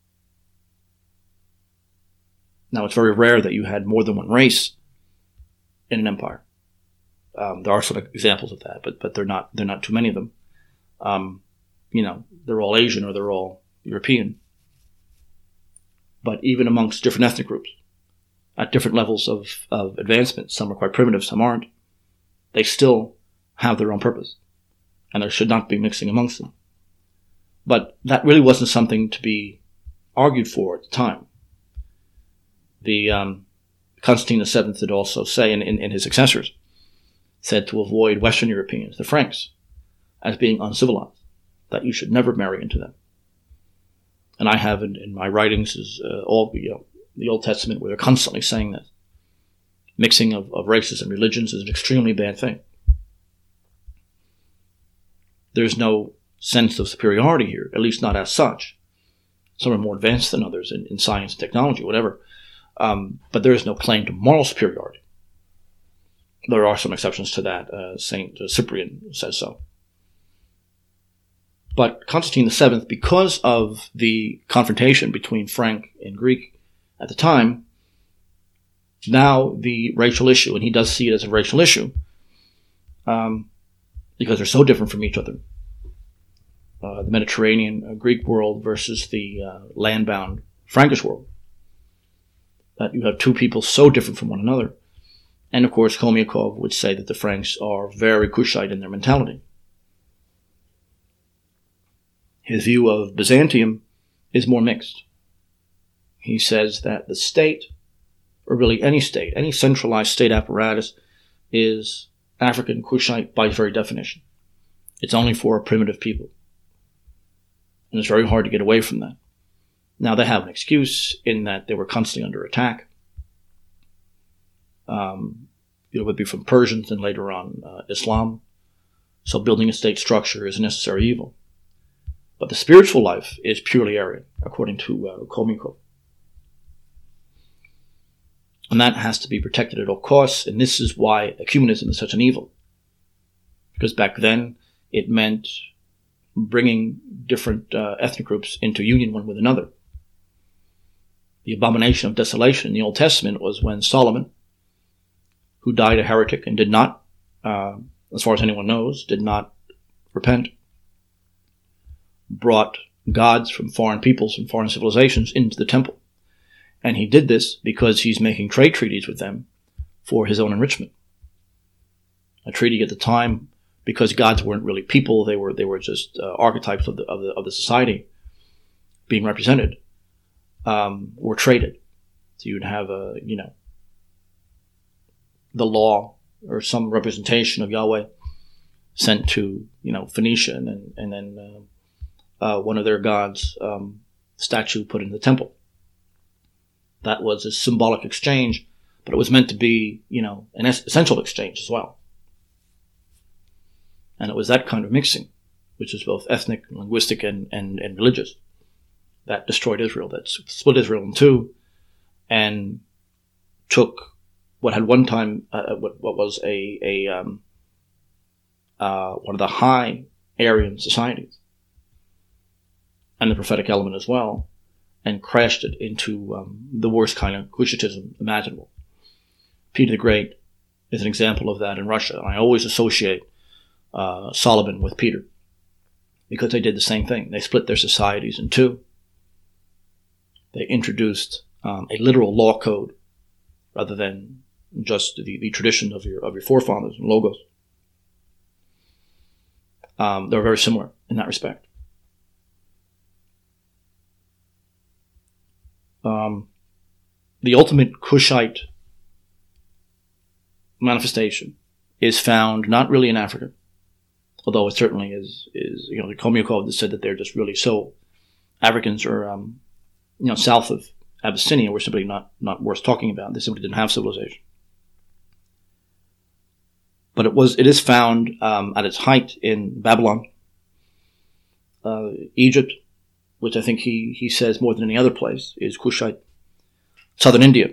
Now, it's very rare that you had more than one race in an empire. Um, there are some examples of that, but but they're not they're not too many of them. Um, you know, they're all Asian or they're all European. But even amongst different ethnic groups, at different levels of, of advancement, some are quite primitive, some aren't, they still have their own purpose. And there should not be mixing amongst them. But that really wasn't something to be argued for at the time. The um, Constantine the Seventh did also say, and in, in his successors, said to avoid Western Europeans, the Franks, as being uncivilized, that you should never marry into them. And I have in, in my writings is uh, all you know, the Old Testament where they're constantly saying that mixing of, of races and religions is an extremely bad thing. There's no sense of superiority here, at least not as such. Some are more advanced than others in, in science and technology, whatever. Um, but there is no claim to moral superiority. There are some exceptions to that. Uh, Saint Cyprian says so. But Constantine the Seventh, because of the confrontation between Frank and Greek at the time, now the racial issue, and he does see it as a racial issue, um, because they're so different from each other. Uh, the Mediterranean uh, Greek world versus the uh, land-bound Frankish world. That you have two people so different from one another. And of course, Khomyakov would say that the Franks are very Kushite in their mentality. His view of Byzantium is more mixed. He says that the state, or really any state, any centralized state apparatus, is African Kushite by its very definition. It's only for primitive people. And it's very hard to get away from that. Now, they have an excuse in that they were constantly under attack. Um, it would be from Persians and later on uh, Islam. So building a state structure is a necessary evil. But the spiritual life is purely Aryan, according to uh, Khomyakov. And that has to be protected at all costs, and this is why ecumenism is such an evil. Because back then, it meant bringing different uh, ethnic groups into union one with another. The abomination of desolation in the Old Testament was when Solomon, who died a heretic and did not, uh, as far as anyone knows, did not repent, brought gods from foreign peoples and foreign civilizations into the temple. And he did this because he's making trade treaties with them for his own enrichment. A treaty at the time, because gods weren't really people, they were they were just uh, archetypes of the, of the of the society being represented, um, were traded. So you'd have a you know the law or some representation of Yahweh sent to you know Phoenicia, and then and then uh, uh, one of their gods' um, statue put in the temple. That was a symbolic exchange, but it was meant to be, you know, an essential exchange as well. And it was that kind of mixing, which is both ethnic, linguistic, and, and, and religious, that destroyed Israel, that split Israel in two, and took what had one time, uh, what, what was a, a um, uh, one of the high Aryan societies, and the prophetic element as well, and crashed it into um, the worst kind of Cushitism imaginable. Peter the Great is an example of that in Russia. And I always associate uh, Solomon with Peter because they did the same thing. They split their societies in two. They introduced um, a literal law code rather than just the, the tradition of your of your forefathers and logos. Um, they're very similar in that respect. Um, the ultimate Kushite manifestation is found not really in Africa, although it certainly is, is you know, the Khomyakov has said that they're just really so, Africans are, um, you know, south of Abyssinia were simply not, not worth talking about. They simply didn't have civilization. But it was, it is found um, at its height in Babylon, uh, Egypt, which I think he, he says more than any other place is Kushite, southern India.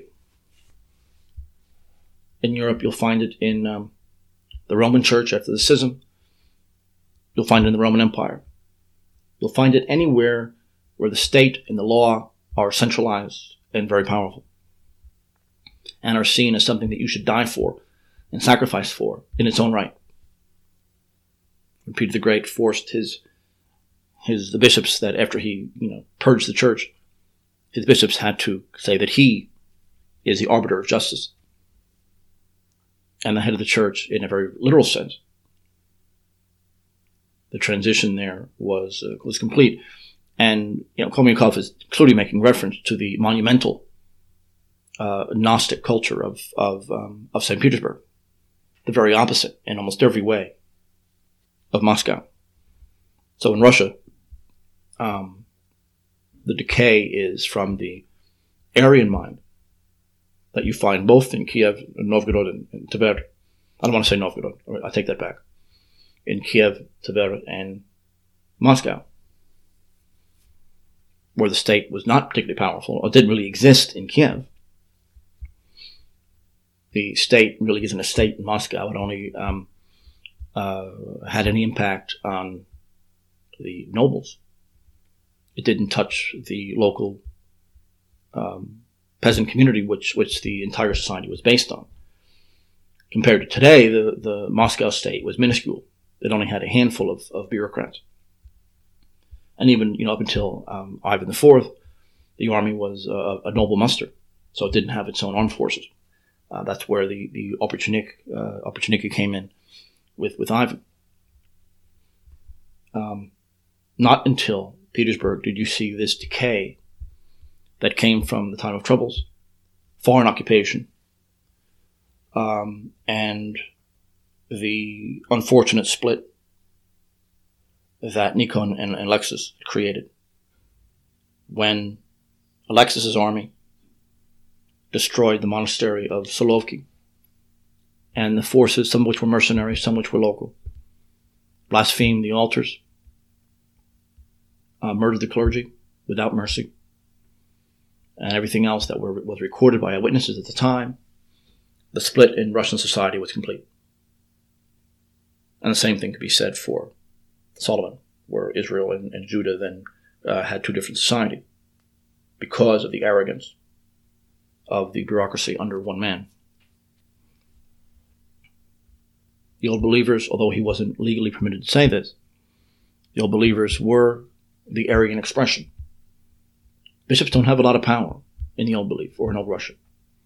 In Europe, you'll find it in um, the Roman Church after the schism. You'll find it in the Roman Empire. You'll find it anywhere where the state and the law are centralized and very powerful, and are seen as something that you should die for and sacrifice for in its own right. When Peter the Great forced his his the bishops that after he you know purged the church, his bishops had to say that he is the arbiter of justice and the head of the church in a very literal sense. The transition there was uh, was complete. And, you know, Khomyakov is clearly making reference to the monumental uh, Gnostic culture of of, um, of Saint Petersburg, the very opposite in almost every way of Moscow. So in Russia, um, the decay is from the Aryan mind that you find both in Kiev, Novgorod, and, and Tver. I don't want to say Novgorod. I take that back. In Kiev, Tver, and Moscow, where the state was not particularly powerful, or didn't really exist in Kiev. The state really isn't a state in Moscow. It only um, uh, had any impact on the nobles. It didn't touch the local um, peasant community, which which the entire society was based on. Compared to today, the, the Moscow state was minuscule. It only had a handful of, of bureaucrats. And even, you know, up until um, Ivan the Fourth, the army was a, a noble muster, so it didn't have its own armed forces. Uh, that's where the the opportunik, uh, opportunity came in with with Ivan. Um, not until Petersburg did you see this decay that came from the time of troubles, foreign occupation, um, and the unfortunate split that Nikon and, and Alexis created. When Alexis's army destroyed the monastery of Solovki, and the forces, some of which were mercenaries, some of which were local, blasphemed the altars, uh, murdered the clergy without mercy, and everything else that were, was recorded by eyewitnesses at the time, the split in Russian society was complete. And the same thing could be said for Solomon, where Israel and, and Judah then uh, had two different societies because of the arrogance of the bureaucracy under one man. The Old Believers, although he wasn't legally permitted to say this, the Old Believers were the Aryan expression. Bishops don't have a lot of power in the Old Belief or in Old Russia.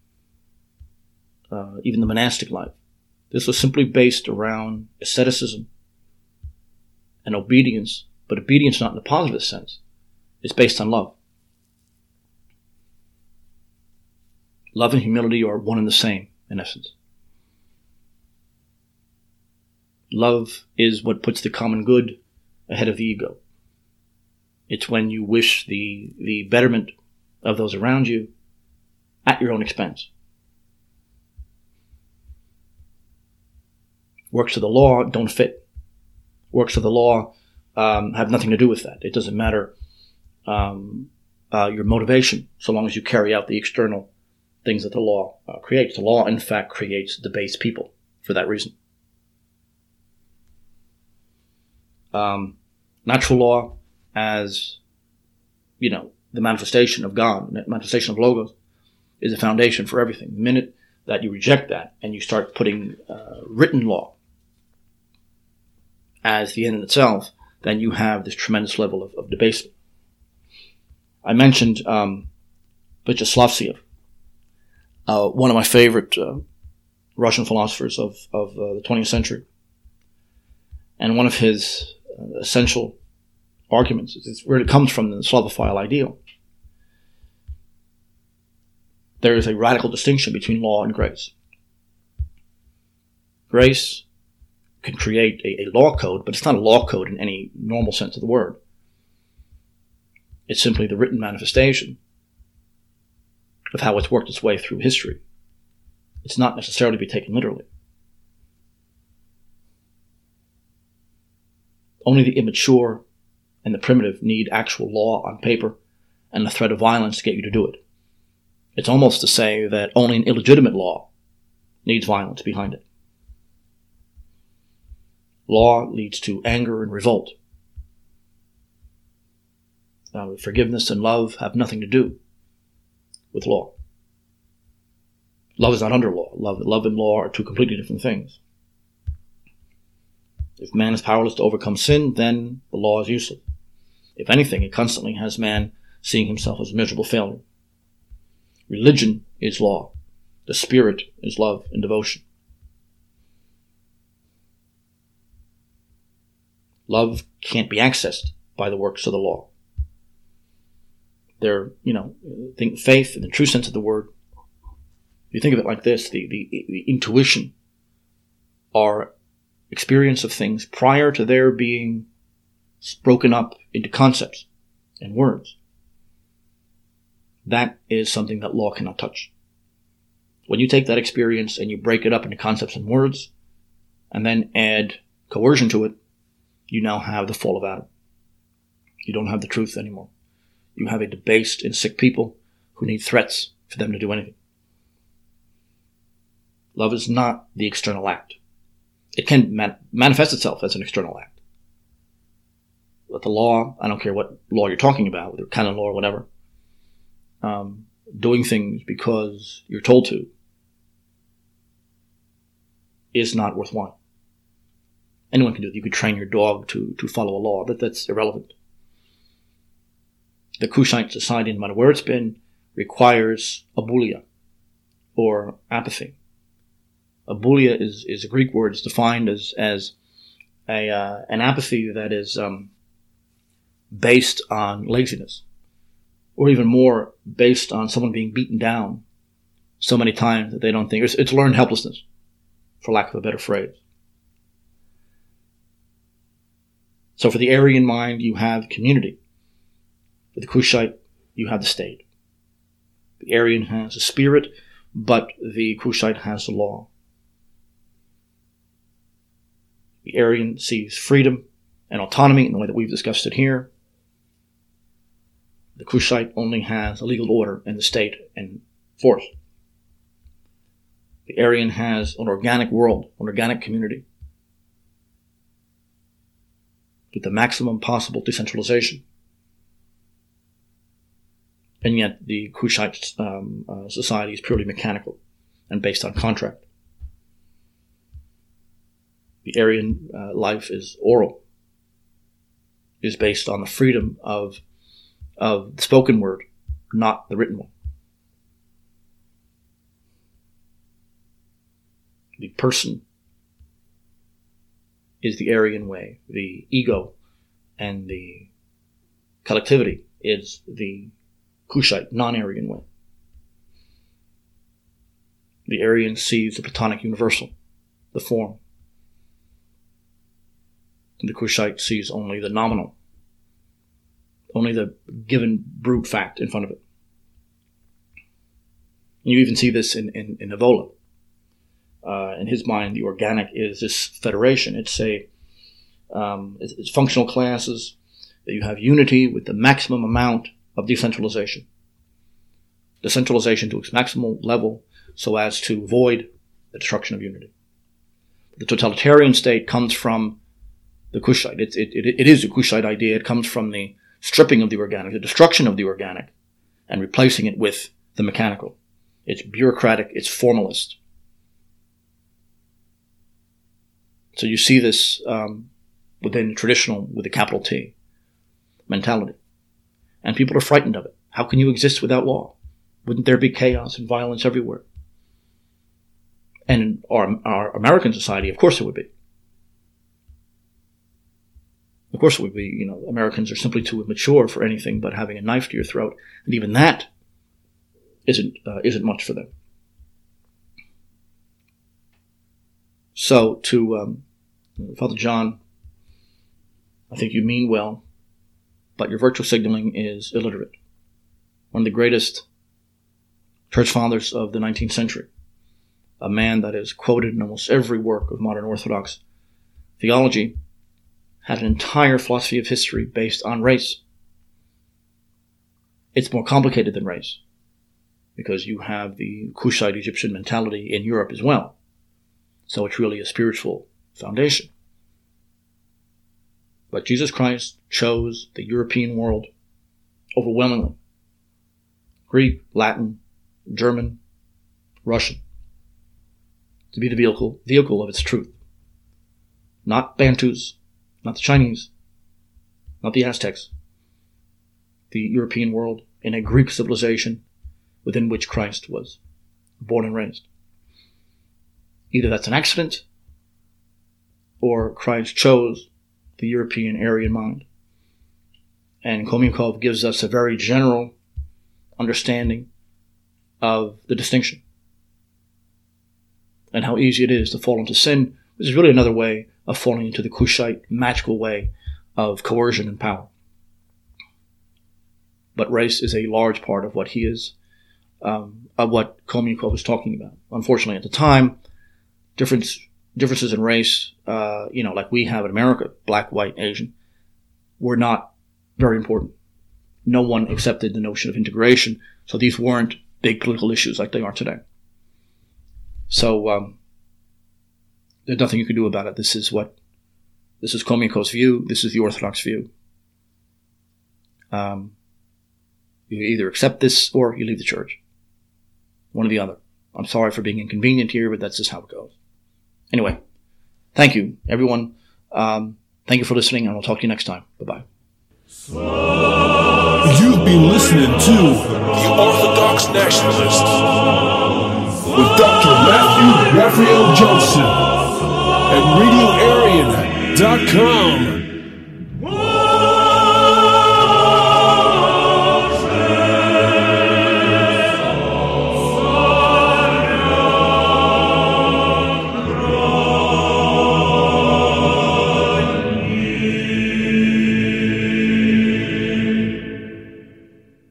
Uh, even the monastic life. This was simply based around asceticism and obedience, but obedience not in the positive sense. It's based on love. Love and humility are one and the same, in essence. Love is what puts the common good ahead of the ego. It's when you wish the, the betterment of those around you at your own expense. Works of the law don't fit. Works of the law um, have nothing to do with that. It doesn't matter um, uh, your motivation, so long as you carry out the external things that the law uh, creates. The law, in fact, creates debased people for that reason. Um, natural law as, you know, the manifestation of God, the manifestation of Logos, is a foundation for everything. The minute that you reject that and you start putting uh, written law as the end in itself, then you have this tremendous level of, of debasement. I mentioned um, Vyacheslavtsev, uh, one of my favorite uh, Russian philosophers of, of uh, the twentieth century. And one of his uh, essential arguments is where it comes from, the Slavophile ideal. There is a radical distinction between law and grace. Grace can create a, a law code, but it's not a law code in any normal sense of the word. It's simply the written manifestation of how it's worked its way through history. It's not necessarily to be taken literally. Only the immature and the primitive need actual law on paper and the threat of violence to get you to do it. It's almost to say that only an illegitimate law needs violence behind it. Law leads to anger and revolt. Uh, forgiveness and love have nothing to do with law. Love is not under law. Love, love and law are two completely different things. If man is powerless to overcome sin, then the law is useless. If anything, it constantly has man seeing himself as a miserable failure. Religion is law. The spirit is love and devotion. Love can't be accessed by the works of the law. They're, you know, think faith in the true sense of the word. You think of it like this, the, the, the intuition, our experience of things prior to their being broken up into concepts and words. That is something that law cannot touch. When you take that experience and you break it up into concepts and words, and then add coercion to it, you now have the fall of Adam. You don't have the truth anymore. You have a debased and sick people who need threats for them to do anything. Love is not the external act. It can man- manifest itself as an external act. But the law, I don't care what law you're talking about, whether canon law or whatever, um, doing things because you're told to is not worthwhile. Anyone can do it. You could train your dog to, to follow a law. That, that's irrelevant. The Kushite society, no matter where it's been, requires abulia, or apathy. Abulia is, is a Greek word. It's defined as, as a, uh, an apathy that is um, based on laziness, or even more, based on someone being beaten down so many times that they don't think. It's, it's learned helplessness, for lack of a better phrase. So for the Aryan mind, you have community. For the Kushite, you have the state. The Aryan has a spirit, but the Kushite has the law. The Aryan sees freedom and autonomy in the way that we've discussed it here. The Kushite only has a legal order and the state and force. The Aryan has an organic world, an organic community, with the maximum possible decentralization. And yet the Kushite um, uh, society is purely mechanical and based on contract. The Aryan uh, life is oral, is based on the freedom of, of the spoken word, not the written one. The person is the Aryan way. The ego and the collectivity is the Kushite, non-Aryan way. The Aryan sees the Platonic universal, the form. And the Kushite sees only the nominal, only the given brute fact in front of it. And you even see this in, in, in Evola. Uh, in his mind, the organic is this federation. It's a um, it's, it's functional classes. That you have unity with the maximum amount of decentralization. Decentralization to its maximal level so as to avoid the destruction of unity. The totalitarian state comes from the Kushite. It, it, it, it is a Kushite idea. It comes from the stripping of the organic, the destruction of the organic, and replacing it with the mechanical. It's bureaucratic. It's formalist. So you see this um, within traditional, with a capital T, mentality. And people are frightened of it. How can you exist without law? Wouldn't there be chaos and violence everywhere? And in our, our American society, of course it would be. Of course it would be. You know, Americans are simply too immature for anything but having a knife to your throat. And even that isn't, uh, isn't much for them. So, to um, Father John, I think you mean well, but your virtual signaling is illiterate. One of the greatest church fathers of the nineteenth century, a man that is quoted in almost every work of modern Orthodox theology, had an entire philosophy of history based on race. It's more complicated than race, because you have the Kushite Egyptian mentality in Europe as well. So it's really a spiritual foundation. But Jesus Christ chose the European world overwhelmingly. Greek, Latin, German, Russian, to be the vehicle, vehicle of its truth. Not Bantus, not the Chinese, not the Aztecs. The European world in a Greek civilization within which Christ was born and raised. Either that's an accident, or Christ chose the European Aryan mind. And Khomyakov gives us a very general understanding of the distinction and how easy it is to fall into sin, which is really another way of falling into the Kushite magical way of coercion and power. But race is a large part of what he is, um, of what Khomyakov was talking about. Unfortunately, at the time, difference, differences in race, uh, you know, like we have in America, black, white, Asian, were not very important. No one accepted the notion of integration, so these weren't big political issues like they are today. So um, there's nothing you can do about it. This is what, this is Khomyakov's view. This is the Orthodox view. Um, you either accept this or you leave the church. One or the other. I'm sorry for being inconvenient here, but that's just how it goes. Anyway, thank you, everyone. Um, thank you for listening, and I'll talk to you next time. Bye-bye. You've been listening to The Orthodox Nationalist with Doctor Matthew Raphael Johnson at radio arian dot com.